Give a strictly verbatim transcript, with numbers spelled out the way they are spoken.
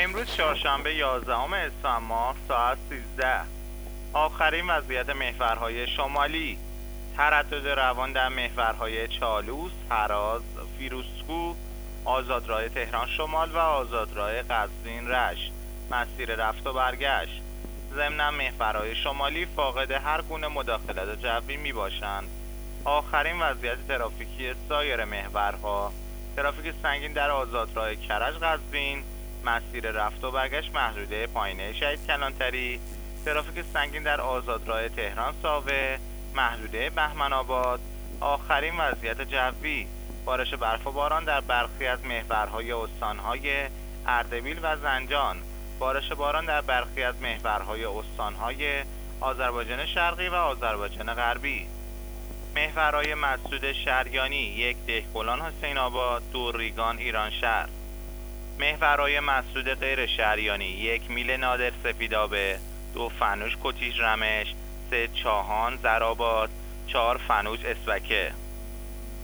امروز چهارشنبه یازدهم اسفند ماه ساعت سیزده. آخرین وضعیت محورهای شمالی: تردد روان در محورهای چالوس، هراز، فیروزکوه، آزادراه تهران شمال و آزادراه قزوین رشت، مسیر رفت و برگشت. ضمن محورهای شمالی فاقد هر گونه مداخلت جوی می باشند. آخرین وضعیت ترافیکی سایر محورها: ترافیک سنگین در آزادراه کرج قزوین، مسیر رفت و برگشت محدوده پایینه شهید کلانتری، ترافیک سنگین در آزادراه تهران ساوه، محدوده بهمن آباد. آخرین وضعیت جوی: بارش برف و باران در برخی از محورهای استانهای اردبیل و زنجان، بارش باران در برخی از محورهای استانهای آذربایجان شرقی و آذربایجان غربی. محورهای مسدود شریانی: یک دهقلان حسین آباد، دو ریگان ایرانشهر. محورهای مسدود غیر شریانی: یک میل نادر سپیدآبه، دو فنوش کتیج رمش، سه چاهان زرآباد، چهار فنوش اسوکه.